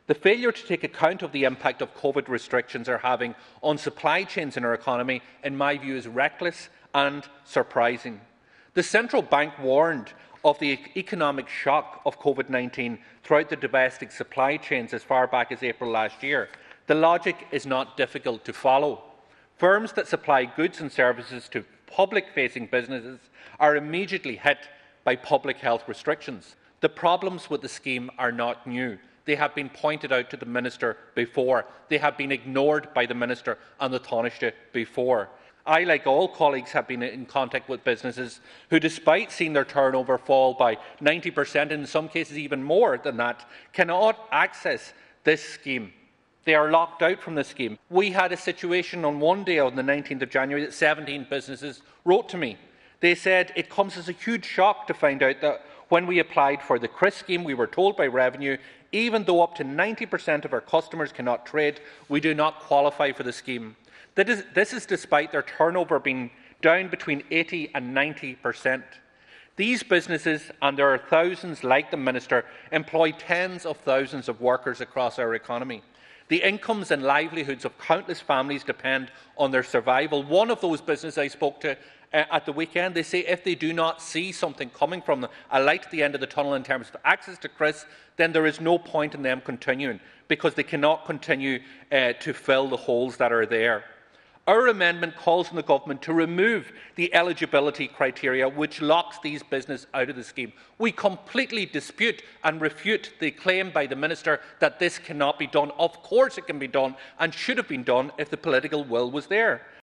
The failure to take account of the impact of COVID restrictions are having on supply chains in our economy, in my view, is reckless and surprising. The central bank warned of the economic shock of COVID-19 throughout the domestic supply chains as far back as April last year. The logic is not difficult to follow. Firms that supply goods and services to public-facing businesses are immediately hit by public health restrictions. The problems with the scheme are not new. They have been pointed out to the Minister before. They have been ignored by the Minister and the Taoiseach before. I, like all colleagues, have been in contact with businesses who, despite seeing their turnover fall by 90%, and in some cases even more than that, cannot access this scheme. They are locked out from the scheme. We had a situation on one day on the 19th of January that 17 businesses wrote to me. They said it comes as a huge shock to find out that when we applied for the CRIS scheme, we were told by Revenue, even though up to 90% of our customers cannot trade, we do not qualify for the scheme. This is despite their turnover being down between 80 and 90%. These businesses, and there are thousands like the Minister, employ tens of thousands of workers across our economy. The incomes and livelihoods of countless families depend on their survival. One of those businesses I spoke to at the weekend, they say if they do not see something coming from them, a light at the end of the tunnel in terms of access to CRIS, then there is no point in them continuing, because they cannot continue to fill the holes that are there. Our amendment calls on the Government to remove the eligibility criteria which locks these businesses out of the scheme. We completely dispute and refute the claim by the Minister that this cannot be done. Of course it can be done and should have been done if the political will was there.